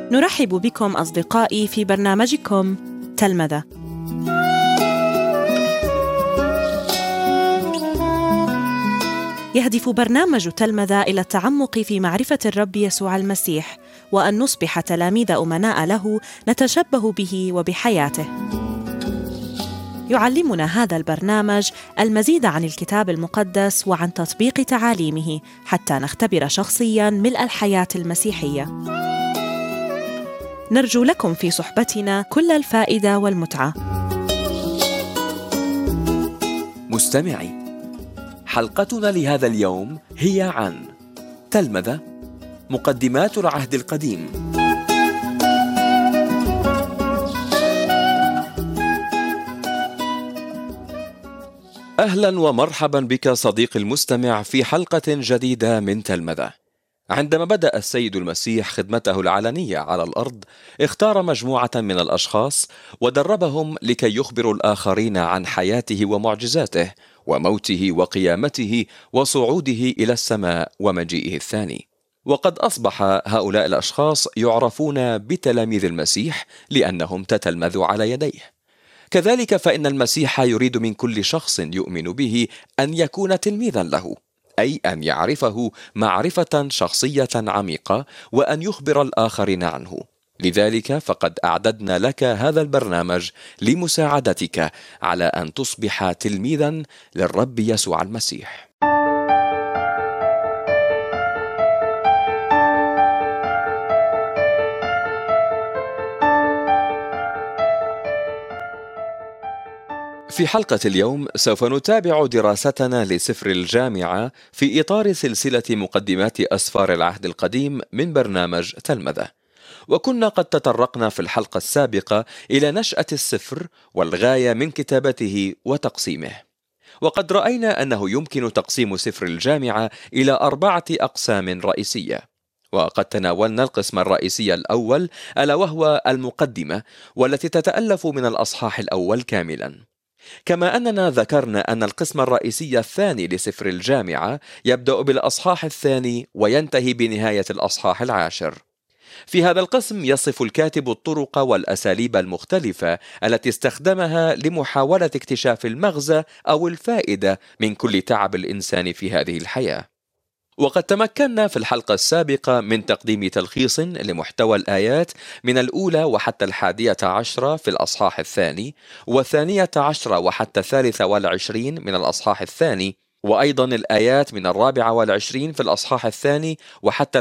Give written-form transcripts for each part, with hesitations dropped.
نرحب بكم أصدقائي في برنامجكم تلمذة. يهدف برنامج تلمذة إلى التعمق في معرفة الرب يسوع المسيح، وأن نصبح تلاميذ أمناء له نتشبه به وبحياته. يعلمنا هذا البرنامج المزيد عن الكتاب المقدس وعن تطبيق تعاليمه حتى نختبر شخصياً ملء الحياة المسيحية. نرجو لكم في صحبتنا كل الفائدة والمتعة. مستمعي، حلقتنا لهذا اليوم هي عن تلمذة، مقدمات العهد القديم. أهلا ومرحبا بك صديقي المستمع في حلقة جديدة من تلمذة. عندما بدأ السيد المسيح خدمته العلنية على الأرض، اختار مجموعة من الأشخاص ودربهم لكي يخبروا الآخرين عن حياته ومعجزاته وموته وقيامته وصعوده إلى السماء ومجيئه الثاني. وقد أصبح هؤلاء الأشخاص يعرفون بتلاميذ المسيح لأنهم تتلمذوا على يديه. كذلك فإن المسيح يريد من كل شخص يؤمن به أن يكون تلميذا له، أي أن يعرفه معرفة شخصية عميقة وأن يخبر الآخرين عنه. لذلك فقد أعددنا لك هذا البرنامج لمساعدتك على أن تصبح تلميذا للرب يسوع المسيح. في حلقة اليوم سوف نتابع دراستنا لسفر الجامعة في إطار سلسلة مقدمات أسفار العهد القديم من برنامج تلمذة. وكنا قد تطرقنا في الحلقة السابقة إلى نشأة السفر والغاية من كتابته وتقسيمه. وقد رأينا أنه يمكن تقسيم سفر الجامعة إلى 4 أقسام رئيسية. وقد تناولنا القسم الرئيسي الأول ألا وهو المقدمة، والتي تتألف من الأصحاح الأول كاملا. كما أننا ذكرنا أن القسم الرئيسي الثاني لسفر الجامعة يبدأ بالأصحاح الثاني وينتهي بنهاية الأصحاح العاشر. في هذا القسم يصف الكاتب الطرق والأساليب المختلفة التي استخدمها لمحاولة اكتشاف المغزى أو الفائدة من كل تعب الإنسان في هذه الحياة. وقد تمكنا في الحلقة السابقة من تقديم تلخيص لمحتوى الآيات من 1 وحتى 11 في الأصحاح الثاني، 12 وحتى 23 من الأصحاح الثاني، وأيضا الآيات من 24 في الأصحاح الثاني وحتى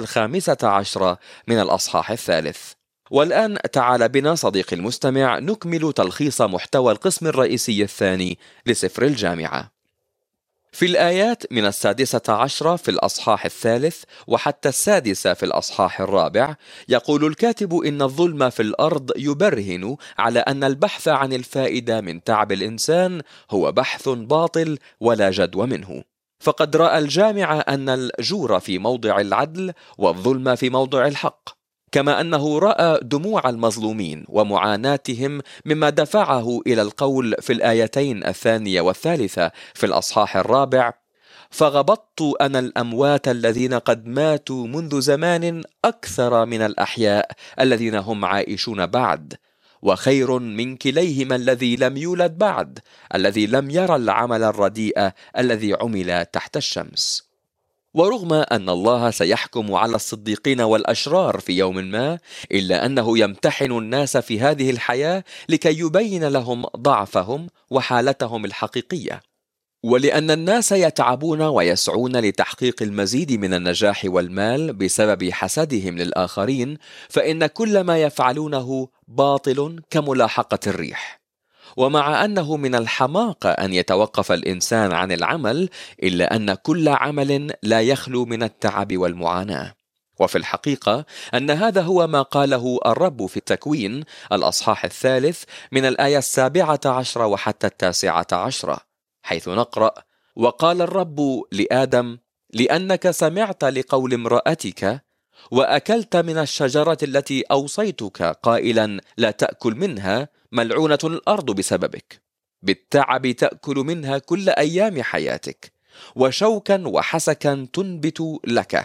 15 من الأصحاح الثالث. والآن تعال بنا صديقي المستمع نكمل تلخيص محتوى القسم الرئيسي الثاني لسفر الجامعة. في الآيات من 16 في الأصحاح الثالث وحتى 6 في الأصحاح الرابع يقول الكاتب إن الظلم في الأرض يبرهن على أن البحث عن الفائدة من تعب الإنسان هو بحث باطل ولا جدوى منه. فقد رأى الجامع أن الجور في موضع العدل والظلم في موضع الحق، كما أنه رأى دموع المظلومين ومعاناتهم مما دفعه إلى القول في الآيتين 2 و3 في الأصحاح الرابع: فغبطت أنا الأموات الذين قد ماتوا منذ زمان أكثر من الأحياء الذين هم عائشون بعد، وخير من كليهما الذي لم يولد بعد، الذي لم يرى العمل الرديء الذي عمل تحت الشمس. ورغم أن الله سيحكم على الصديقين والأشرار في يوم ما، إلا أنه يمتحن الناس في هذه الحياة لكي يبين لهم ضعفهم وحالتهم الحقيقية. ولأن الناس يتعبون ويسعون لتحقيق المزيد من النجاح والمال بسبب حسدهم للآخرين، فإن كل ما يفعلونه باطل كملاحقة الريح. ومع أنه من الحماقة أن يتوقف الإنسان عن العمل، إلا أن كل عمل لا يخلو من التعب والمعاناة. وفي الحقيقة أن هذا هو ما قاله الرب في التكوين الأصحاح الثالث من الآية 17 وحتى 19، حيث نقرأ: وقال الرب لآدم: لأنك سمعت لقول امرأتك وأكلت من الشجرة التي أوصيتك قائلا لا تأكل منها، ملعونة الأرض بسببك، بالتعب تأكل منها كل أيام حياتك، وشوكا وحسكا تنبت لك،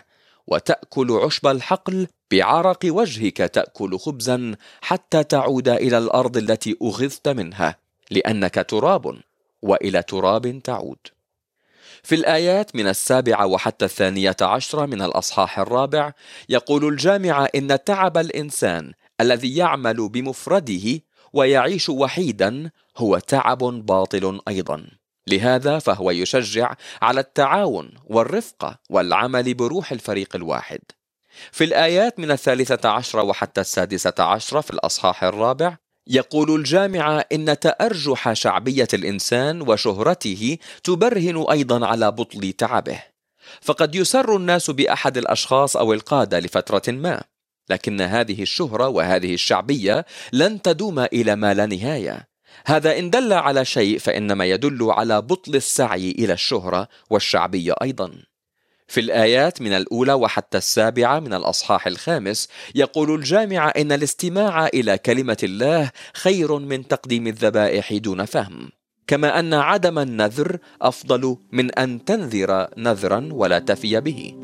وتأكل عشب الحقل، بعرق وجهك تأكل خبزا حتى تعود إلى الأرض التي أخذت منها، لأنك تراب وإلى تراب تعود. في الآيات من 7 وحتى 12 من الأصحاح 4 يقول الجامعة إن تعب الإنسان الذي يعمل بمفرده ويعيش وحيدا هو تعب باطل أيضا، لهذا فهو يشجع على التعاون والرفقة والعمل بروح الفريق الواحد. في الآيات من 13 وحتى 16 في الأصحاح 4 يقول الجامعة إن تأرجح شعبية الإنسان وشهرته تبرهن أيضا على بطل تعبه، فقد يسر الناس بأحد الأشخاص أو القادة لفترة ما، لكن هذه الشهرة وهذه الشعبية لن تدوم إلى ما لا نهاية. هذا إن دل على شيء فإنما يدل على بطل السعي إلى الشهرة والشعبية أيضا. في الآيات من 1 وحتى 7 من الأصحاح 5 يقول الجامعة إن الاستماع إلى كلمة الله خير من تقديم الذبائح دون فهم، كما أن عدم النذر أفضل من أن تنذر نذرا ولا تفي به.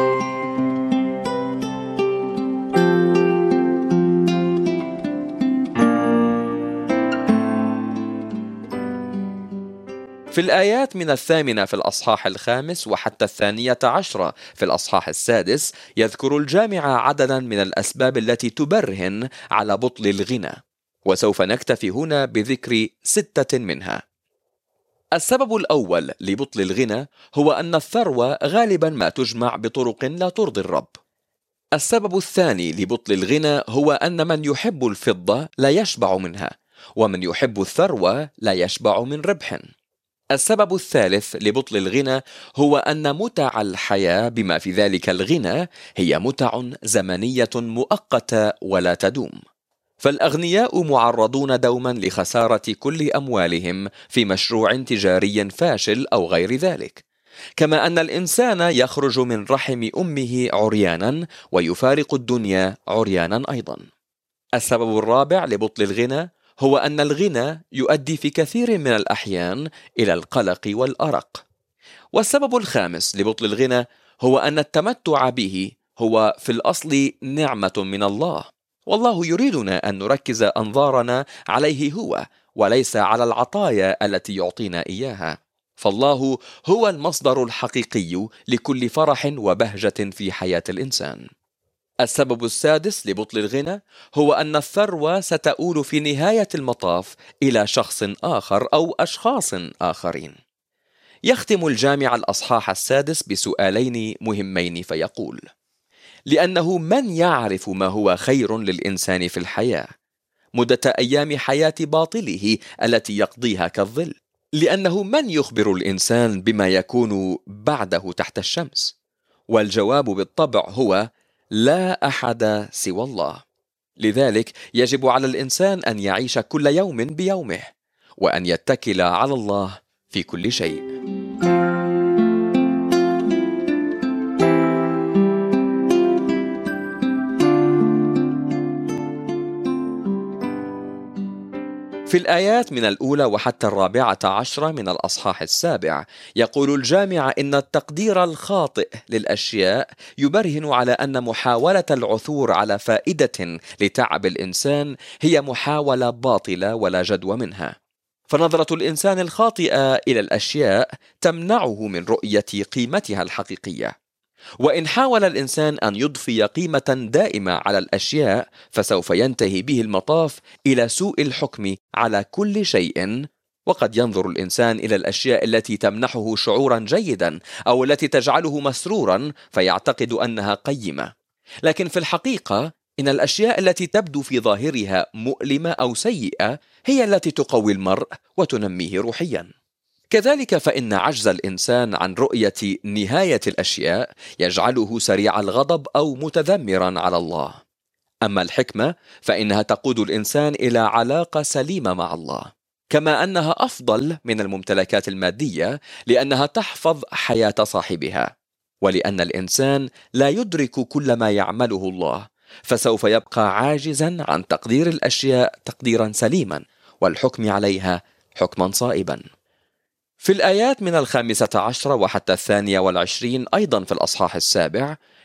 في الآيات من 8 في الأصحاح 5 وحتى 12 في الأصحاح 6 يذكر الجامعة عددا من الأسباب التي تبرهن على بطل الغنى، وسوف نكتفي هنا بذكر 6 منها. السبب الأول لبطل الغنى هو أن الثروة غالبا ما تجمع بطرق لا ترضي الرب. السبب الثاني لبطل الغنى هو أن من يحب الفضة لا يشبع منها، ومن يحب الثروة لا يشبع من ربح. السبب الثالث لبطل الغنى هو أن متع الحياة بما في ذلك الغنى هي متع زمنية مؤقتة ولا تدوم، فالأغنياء معرضون دوما لخسارة كل أموالهم في مشروع تجاري فاشل أو غير ذلك، كما أن الإنسان يخرج من رحم أمه عريانا ويفارق الدنيا عريانا أيضا. السبب الرابع لبطل الغنى هو أن الغنى يؤدي في كثير من الأحيان إلى القلق والأرق. والسبب الخامس لبطل الغنى هو أن التمتع به هو في الأصل نعمة من الله، والله يريدنا أن نركز أنظارنا عليه هو وليس على العطايا التي يعطينا إياها، فالله هو المصدر الحقيقي لكل فرح وبهجة في حياة الإنسان. السبب السادس لبطل الغنى هو أن الثروة ستؤول في نهاية المطاف إلى شخص آخر أو أشخاص آخرين. يختم الجامع الأصحاح 6 بسؤالين مهمين فيقول: لأنه من يعرف ما هو خير للإنسان في الحياة مدة أيام حياة باطله التي يقضيها كالظل؟ لأنه من يخبر الإنسان بما يكون بعده تحت الشمس؟ والجواب بالطبع هو لا أحد سوى الله. لذلك يجب على الإنسان أن يعيش كل يوم بيومه، وأن يتكل على الله في كل شيء. في الآيات من 1 وحتى 14 من الأصحاح 7 يقول الجامع إن التقدير الخاطئ للأشياء يبرهن على أن محاولة العثور على فائدة لتعب الإنسان هي محاولة باطلة ولا جدوى منها، فنظرة الإنسان الخاطئة إلى الأشياء تمنعه من رؤية قيمتها الحقيقية. وإن حاول الإنسان أن يضفي قيمة دائمة على الأشياء فسوف ينتهي به المطاف إلى سوء الحكم على كل شيء. وقد ينظر الإنسان إلى الأشياء التي تمنحه شعورا جيدا أو التي تجعله مسرورا فيعتقد أنها قيمة، لكن في الحقيقة إن الأشياء التي تبدو في ظاهرها مؤلمة أو سيئة هي التي تقوي المرء وتنميه روحيا. كذلك فإن عجز الإنسان عن رؤية نهاية الأشياء يجعله سريع الغضب أو متذمرا على الله. أما الحكمة فإنها تقود الإنسان إلى علاقة سليمة مع الله، كما أنها أفضل من الممتلكات المادية لأنها تحفظ حياة صاحبها، ولأن الإنسان لا يدرك كل ما يعمله الله فسوف يبقى عاجزا عن تقدير الأشياء تقديرا سليما والحكم عليها حكما صائبا. في الآيات من 15 وحتى 22 أيضا في الأصحاح 7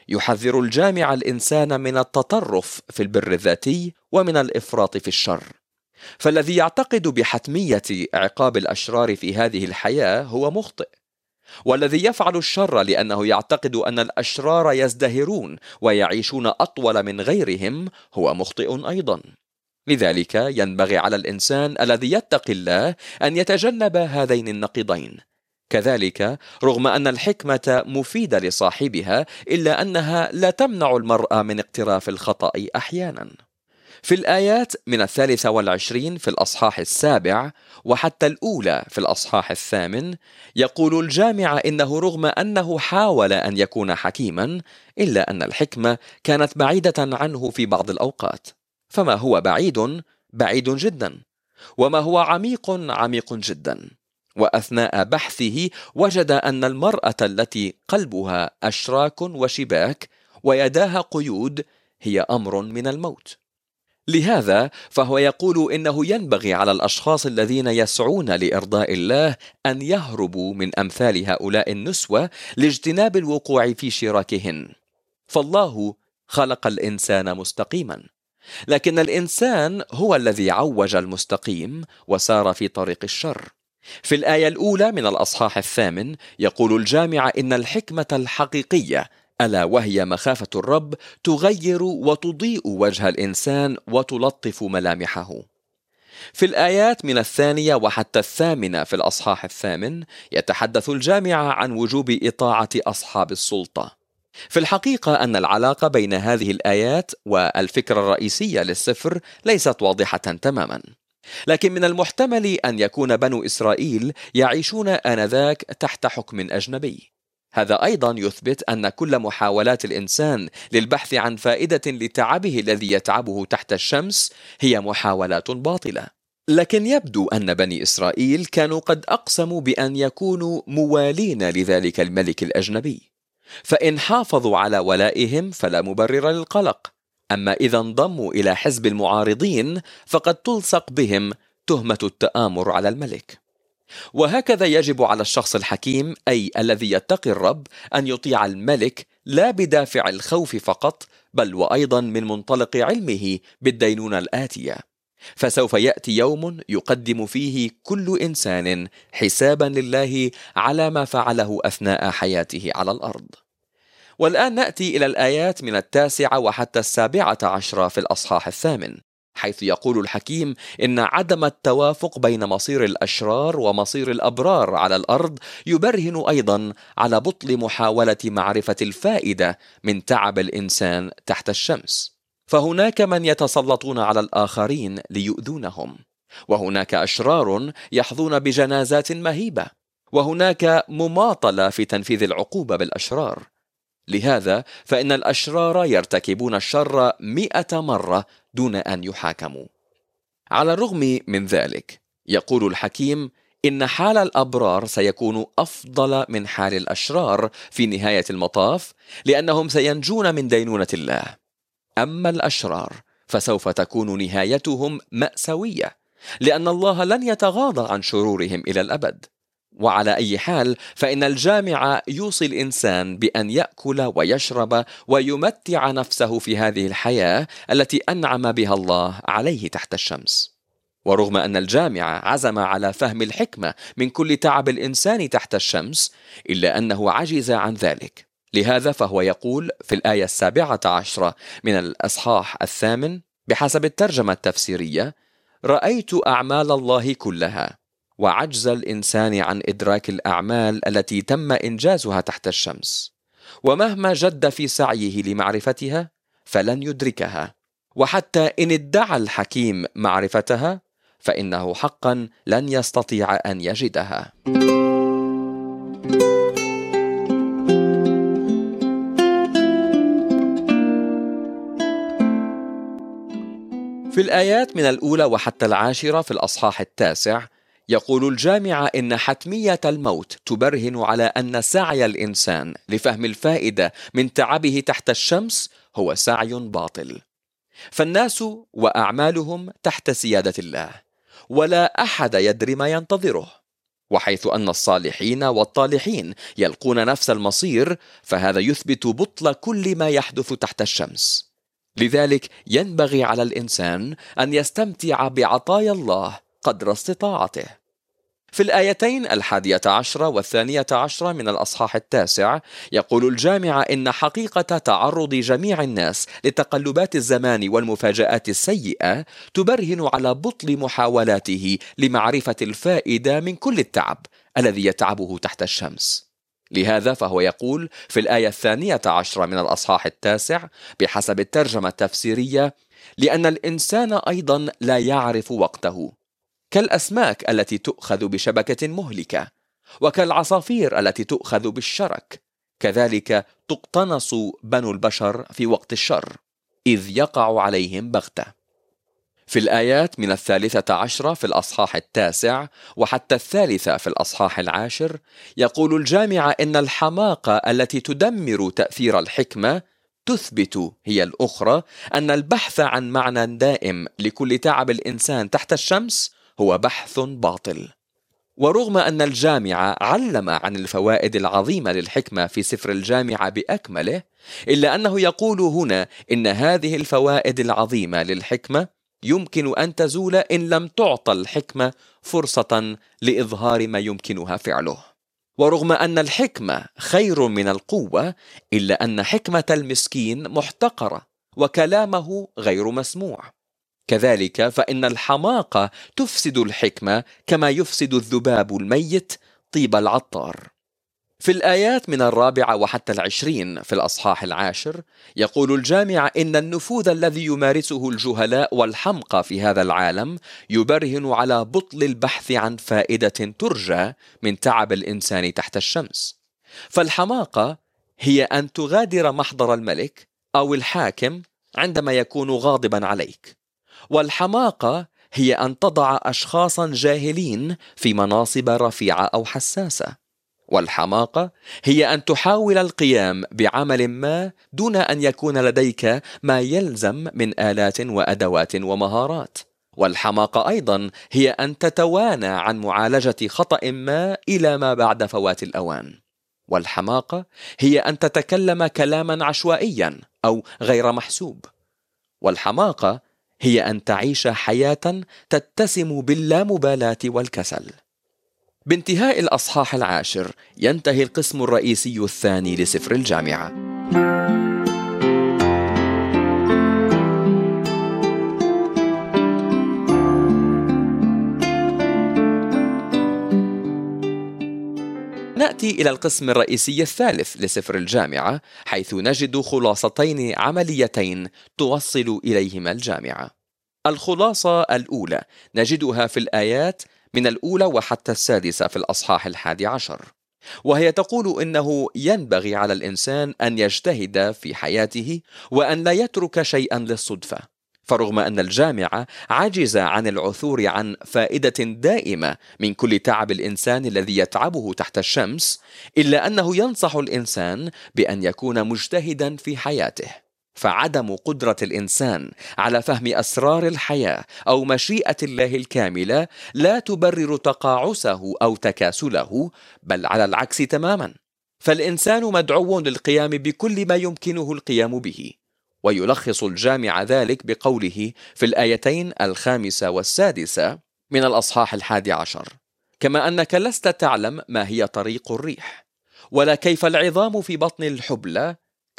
يحذر الجامع الإنسان من التطرف في البر الذاتي ومن الإفراط في الشر. فالذي يعتقد بحتمية عقاب الأشرار في هذه الحياة هو مخطئ، والذي يفعل الشر لأنه يعتقد أن الأشرار يزدهرون ويعيشون أطول من غيرهم هو مخطئ أيضا. لذلك ينبغي على الإنسان الذي يتقي الله أن يتجنب هذين النقيضين. كذلك رغم أن الحكمة مفيدة لصاحبها إلا أنها لا تمنع المرء من اقتراف الخطأ أحيانا. في الآيات من 23 في الأصحاح 7 وحتى الأولى في الأصحاح 8 يقول الجامع إنه رغم أنه حاول أن يكون حكيما إلا أن الحكمة كانت بعيدة عنه في بعض الأوقات. فما هو بعيد بعيد جدا، وما هو عميق عميق جدا. وأثناء بحثه وجد أن المرأة التي قلبها أشراك وشباك ويداها قيود هي أمر من الموت. لهذا فهو يقول إنه ينبغي على الأشخاص الذين يسعون لإرضاء الله أن يهربوا من أمثال هؤلاء النسوة لاجتناب الوقوع في شراكهن. فالله خلق الإنسان مستقيما، لكن الإنسان هو الذي عوج المستقيم وسار في طريق الشر. في الآية الأولى من الأصحاح 8 يقول الجامع إن الحكمة الحقيقية ألا وهي مخافة الرب تغير وتضيء وجه الإنسان وتلطف ملامحه. في الآيات من 2 وحتى 8 في الأصحاح 8 يتحدث الجامع عن وجوب إطاعة أصحاب السلطة. في الحقيقة أن العلاقة بين هذه الآيات والفكرة الرئيسية للسفر ليست واضحة تماما، لكن من المحتمل أن يكون بنو إسرائيل يعيشون آنذاك تحت حكم أجنبي. هذا أيضا يثبت أن كل محاولات الإنسان للبحث عن فائدة لتعبه الذي يتعبه تحت الشمس هي محاولات باطلة. لكن يبدو أن بني إسرائيل كانوا قد أقسموا بأن يكونوا موالين لذلك الملك الأجنبي، فإن حافظوا على ولائهم فلا مبرر للقلق. أما إذا انضموا إلى حزب المعارضين فقد تلصق بهم تهمة التآمر على الملك. وهكذا يجب على الشخص الحكيم أي الذي يتقي الرب أن يطيع الملك لا بدافع الخوف فقط، بل وأيضا من منطلق علمه بالدينونة الآتية. فسوف يأتي يوم يقدم فيه كل إنسان حسابا لله على ما فعله أثناء حياته على الأرض. والآن نأتي إلى الآيات من 9 وحتى 17 في الأصحاح 8، حيث يقول الحكيم إن عدم التوافق بين مصير الأشرار ومصير الأبرار على الأرض يبرهن أيضا على بطل محاولة معرفة الفائدة من تعب الإنسان تحت الشمس. فهناك من يتسلطون على الآخرين ليؤذونهم، وهناك أشرار يحظون بجنازات مهيبة، وهناك مماطلة في تنفيذ العقوبة بالأشرار. لهذا فإن الأشرار يرتكبون الشر 100 مرة دون أن يحاكموا. على الرغم من ذلك يقول الحكيم إن حال الأبرار سيكون أفضل من حال الأشرار في نهاية المطاف، لأنهم سينجون من دينونة الله. أما الأشرار فسوف تكون نهايتهم مأساوية، لأن الله لن يتغاضى عن شرورهم إلى الأبد. وعلى أي حال فإن الجامع يوصي الإنسان بأن يأكل ويشرب ويمتع نفسه في هذه الحياة التي أنعم بها الله عليه تحت الشمس. ورغم أن الجامع عزم على فهم الحكمة من كل تعب الإنسان تحت الشمس إلا أنه عجز عن ذلك. لهذا فهو يقول في الآية 17 من الأصحاح 8 بحسب الترجمة التفسيرية: رأيت أعمال الله كلها، وعجز الإنسان عن إدراك الأعمال التي تم إنجازها تحت الشمس، ومهما جد في سعيه لمعرفتها فلن يدركها، وحتى إن ادعى الحكيم معرفتها فإنه حقا لن يستطيع أن يجدها. في الآيات من 1 وحتى 10 في الأصحاح 9 يقول الجامع إن حتمية الموت تبرهن على أن سعي الإنسان لفهم الفائدة من تعبه تحت الشمس هو سعي باطل. فالناس وأعمالهم تحت سيادة الله، ولا أحد يدري ما ينتظره. وحيث أن الصالحين والطالحين يلقون نفس المصير، فهذا يثبت بطل كل ما يحدث تحت الشمس. لذلك ينبغي على الإنسان أن يستمتع بعطايا الله قدر استطاعته. في الآيتين 11 و12 من الأصحاح 9 يقول الجامع إن حقيقة تعرض جميع الناس لتقلبات الزمان والمفاجآت السيئة تبرهن على بطل محاولاته لمعرفة الفائدة من كل التعب الذي يتعبه تحت الشمس. لهذا فهو يقول في الآية 12 من الأصحاح 9 بحسب الترجمة التفسيرية: لأن الإنسان أيضا لا يعرف وقته، كالأسماك التي تؤخذ بشبكة مهلكة، وكالعصافير التي تؤخذ بالشرك، كذلك تقتنص بنو البشر في وقت الشر، إذ يقع عليهم بغتة. في الآيات من 13 في الأصحاح 9 وحتى 3 في الأصحاح 10 يقول الجامع إن الحماقة التي تدمر تأثير الحكمة تثبت هي الأخرى أن البحث عن معنى دائم لكل تعب الإنسان تحت الشمس هو بحث باطل. ورغم أن الجامع علم عن الفوائد العظيمة للحكمة في سفر الجامع بأكمله، إلا أنه يقول هنا إن هذه الفوائد العظيمة للحكمة يمكن أن تزول إن لم تعطى الحكمة فرصة لإظهار ما يمكنها فعله. ورغم أن الحكمة خير من القوة، إلا أن حكمة المسكين محتقرة وكلامه غير مسموع. كذلك فإن الحماقة تفسد الحكمة كما يفسد الذباب الميت طيب العطار. في الآيات من 4 وحتى 20 في الأصحاح 10 يقول الجامع إن النفوذ الذي يمارسه الجهلاء والحمقى في هذا العالم يبرهن على بطل البحث عن فائدة ترجى من تعب الإنسان تحت الشمس. فالحماقة هي أن تغادر محضر الملك أو الحاكم عندما يكون غاضبا عليك، والحماقة هي أن تضع أشخاصا جاهلين في مناصب رفيعة أو حساسة، والحماقة هي أن تحاول القيام بعمل ما دون أن يكون لديك ما يلزم من آلات وأدوات ومهارات. والحماقة أيضا هي أن تتوانى عن معالجة خطأ ما إلى ما بعد فوات الأوان. والحماقة هي أن تتكلم كلاما عشوائيا أو غير محسوب. والحماقة هي أن تعيش حياة تتسم باللامبالاة والكسل. بانتهاء الأصحاح 10 ينتهي القسم الرئيسي الثاني لسفر الجامعة. نأتي إلى القسم الرئيسي الثالث لسفر الجامعة، حيث نجد خلاصتين عمليتين توصل إليهما الجامعة. الخلاصة الأولى نجدها في الآيات من 1 وحتى 6 في الأصحاح 11، وهي تقول إنه ينبغي على الإنسان أن يجتهد في حياته وأن لا يترك شيئا للصدفة. فرغم أن الجامع عجز عن العثور عن فائدة دائمة من كل تعب الإنسان الذي يتعبه تحت الشمس، إلا أنه ينصح الإنسان بأن يكون مجتهدا في حياته. فعدم قدرة الإنسان على فهم أسرار الحياة أو مشيئة الله الكاملة لا تبرر تقاعسه أو تكاسله، بل على العكس تماما. فالإنسان مدعو للقيام بكل ما يمكنه القيام به. ويلخص الجامع ذلك بقوله في الآيتين 5 و6 من الأصحاح 11: كما أنك لست تعلم ما هي طريق الريح، ولا كيف العظام في بطن الحبلى،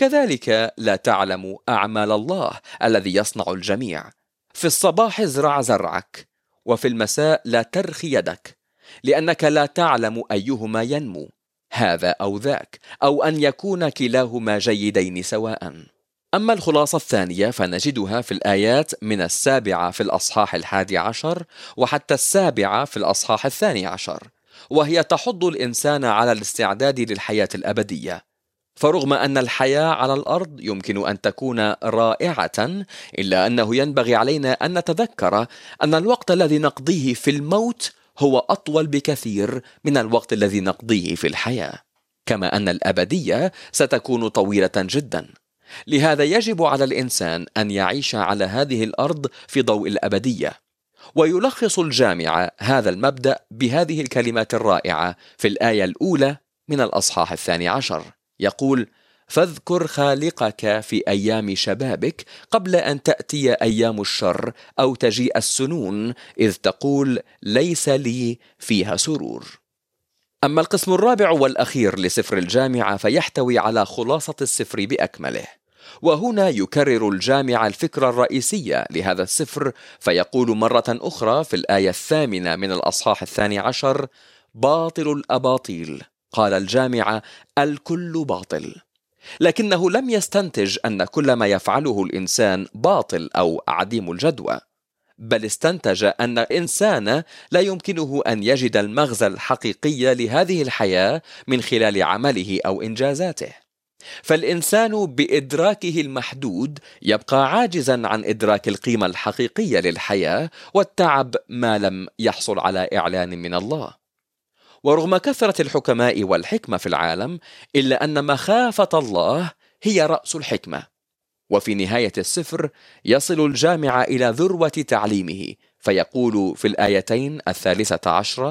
كذلك لا تعلم أعمال الله الذي يصنع الجميع. في الصباح ازرع زرعك، وفي المساء لا ترخي يدك، لأنك لا تعلم أيهما ينمو، هذا أو ذاك، أو أن يكون كلاهما جيدين سواء. أما الخلاصة الثانية فنجدها في الآيات من 7 في الأصحاح 11 وحتى 7 في الأصحاح 12، وهي تحض الإنسان على الاستعداد للحياة الأبدية. فرغم أن الحياة على الأرض يمكن أن تكون رائعة، إلا أنه ينبغي علينا أن نتذكر أن الوقت الذي نقضيه في الموت هو أطول بكثير من الوقت الذي نقضيه في الحياة، كما أن الأبدية ستكون طويلة جدا. لهذا يجب على الإنسان أن يعيش على هذه الأرض في ضوء الأبدية، ويلخص الجامعة هذا المبدأ بهذه الكلمات الرائعة في الآية الأولى من الأصحاح 12. يقول: فاذكر خالقك في أيام شبابك قبل أن تأتي أيام الشر أو تجيء السنون، إذ تقول ليس لي فيها سرور. أما القسم الرابع والأخير لسفر الجامعة فيحتوي على خلاصة السفر بأكمله، وهنا يكرر الجامعة الفكرة الرئيسية لهذا السفر، فيقول مرة أخرى في الآية 8 من الأصحاح 12: باطل الأباطيل. قال الجامعة: الكل باطل. لكنه لم يستنتج أن كل ما يفعله الإنسان باطل أو عديم الجدوى، بل استنتج أن الإنسان لا يمكنه أن يجد المغزى الحقيقي لهذه الحياة من خلال عمله أو إنجازاته. فالإنسان بإدراكه المحدود يبقى عاجزا عن إدراك القيمة الحقيقية للحياة والتعب ما لم يحصل على إعلان من الله. ورغم كثرة الحكماء والحكمة في العالم، إلا أن مخافة الله هي رأس الحكمة. وفي نهاية السفر يصل الجامعة إلى ذروة تعليمه، فيقول في الآيتين 13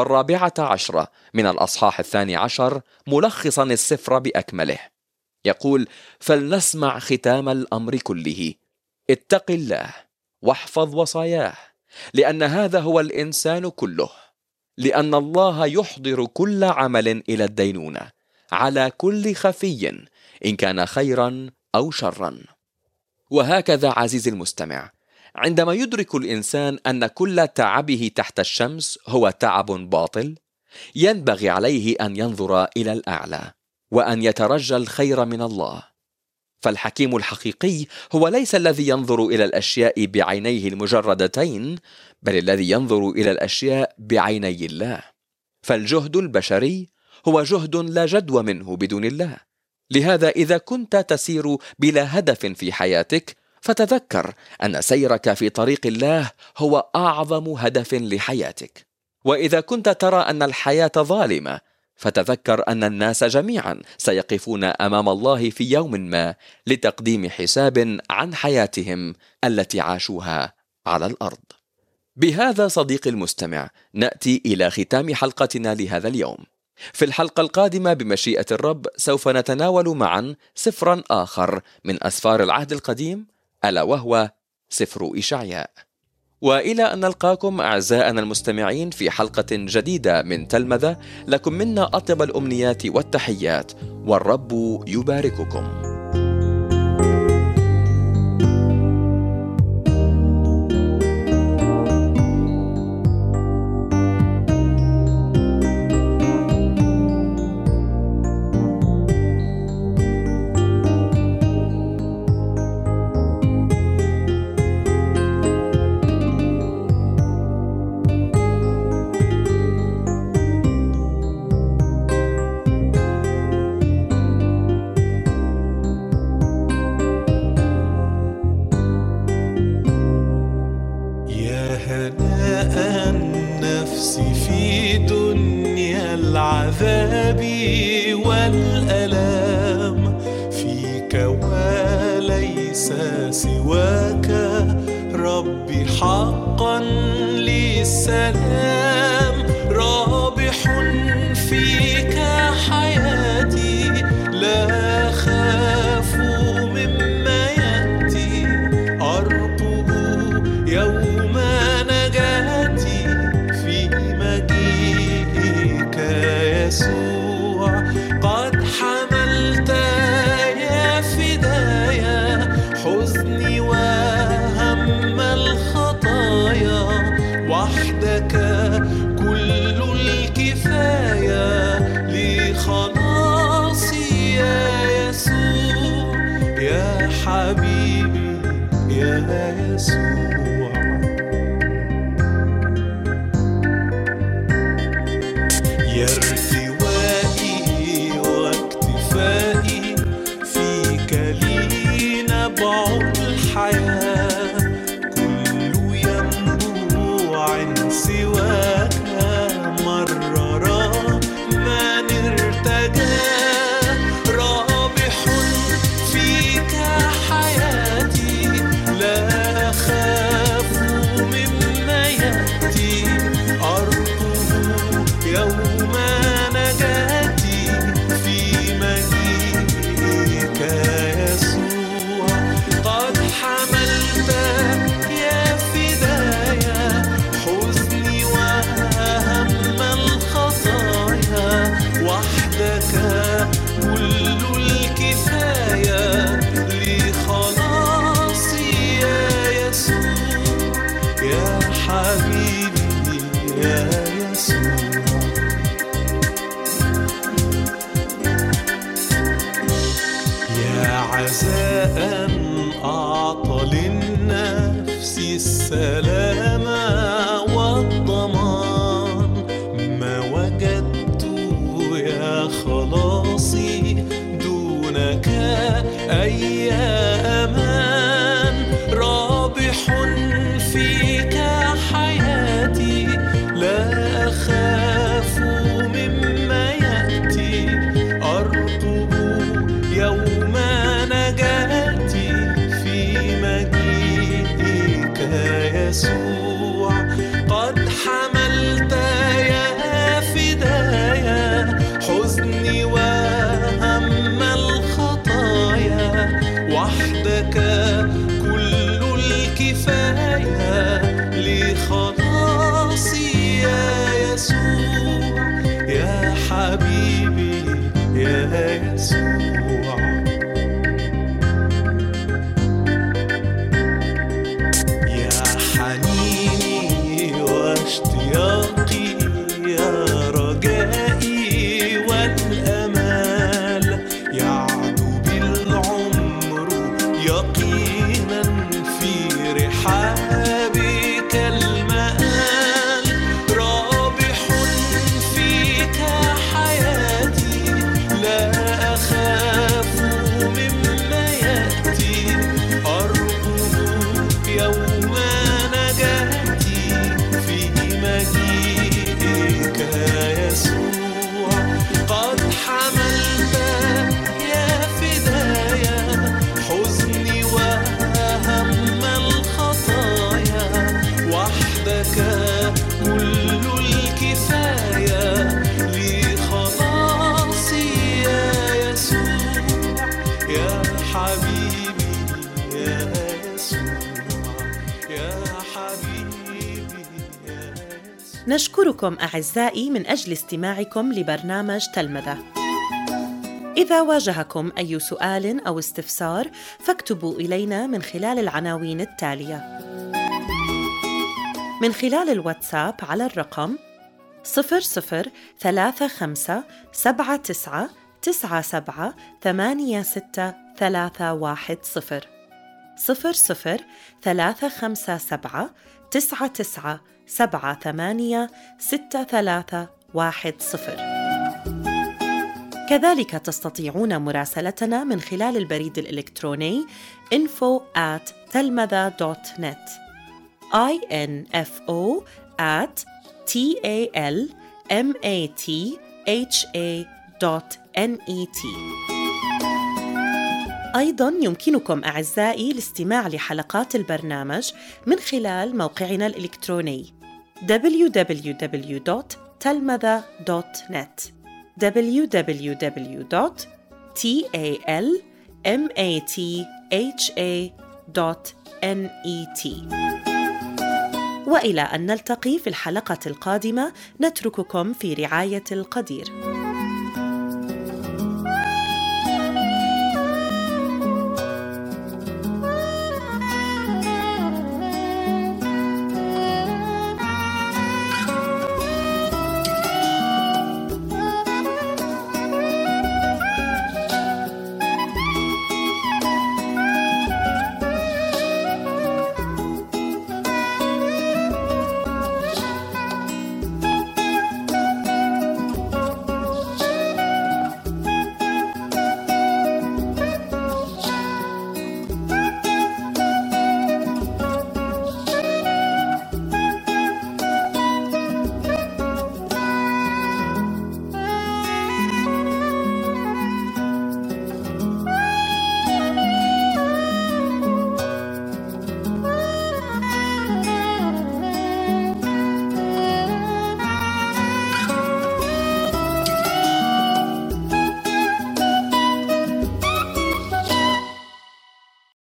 و14 من الأصحاح 12 ملخصا السفر بأكمله، يقول: فلنسمع ختام الأمر كله، اتق الله واحفظ وصاياه، لأن هذا هو الإنسان كله، لأن الله يحضر كل عمل إلى الدينونة على كل خفي، إن كان خيرا أو شرا. وهكذا عزيزي المستمع، عندما يدرك الإنسان أن كل تعبه تحت الشمس هو تعب باطل، ينبغي عليه أن ينظر إلى الأعلى وأن يترجى الخير من الله. فالحكيم الحقيقي هو ليس الذي ينظر إلى الأشياء بعينيه المجردتين، بل الذي ينظر إلى الأشياء بعيني الله. فالجهد البشري هو جهد لا جدوى منه بدون الله. لهذا إذا كنت تسير بلا هدف في حياتك، فتذكر أن سيرك في طريق الله هو أعظم هدف لحياتك. وإذا كنت ترى أن الحياة ظالمة، فتذكر أن الناس جميعا سيقفون أمام الله في يوم ما لتقديم حساب عن حياتهم التي عاشوها على الأرض. بهذا صديقي المستمع نأتي إلى ختام حلقتنا لهذا اليوم. في الحلقة القادمة بمشيئة الرب سوف نتناول معا سفرا آخر من أسفار العهد القديم، ألا وهو سفر إشعياء. وإلى أن نلقاكم أعزائنا المستمعين في حلقة جديدة من تلمذة، لكم منا أطيب الأمنيات والتحيات، والرب يبارككم. العذاب والألام فيك وليس سواك، ربي حقا للسلام. رابح فيك حياتي، لا خاف مما يأتي، أرقب يوم نجاتي في مجيئك يسوع. قد حملت يا فدايا حزني وهم الخطايا، وحدك كل الكفاية لخلاصي يا يسوع، يا حبيبي يا يسوع. يا ارتوائي واكتفائي فيك لي نبع الحياة، كل ينبوع سواك مرر من ارتجاه. رابح فيك حياتي، لا خاف أن أعطى للنفس السلام والضمان، ما وجدت يا خلاصي دونك أي أمان. رابح فيك حياتي، لا أخاف مما يأتي. أرقب يوم نجاتي في مجيئك يسوع. قد حملت يا فدايا حزني وهم الخطايا، وحدك كل الكفاية لخلاصي يا يسوع. يا حبيبي يا يسوع، يا حنيني واشتياقي، يا رجائي والأمال. يعدو بالعمر يقينا في رحابك المآل. رابح فيك حياتي، لا أخاف مما يأتي. أرقب يوم نجاتي في مجيئك يسوع. قد حملت يا فدايا حزني وهم الخطايا، وحدك كل الكفاية لخلاصي يا يسوع. يا حبيبي يا يسوع، يا حبيبي يا يسوع. نشكركم أعزائي من أجل استماعكم لبرنامج تلمذة. إذا واجهكم أي سؤال أو استفسار فاكتبوا إلينا من خلال العناوين التالية: من خلال الواتساب على الرقم 003579878631، 003579878631. كذلك تستطيعون مراسلتنا من خلال البريد الإلكتروني info@talmatha.net info@talmatha.net. أيضاً يمكنكم أعزائي الاستماع لحلقات البرنامج من خلال موقعنا الإلكتروني www.talmatha.net www.talmatha.net. وإلى أن نلتقي في الحلقة القادمة، نترككم في رعاية القدير.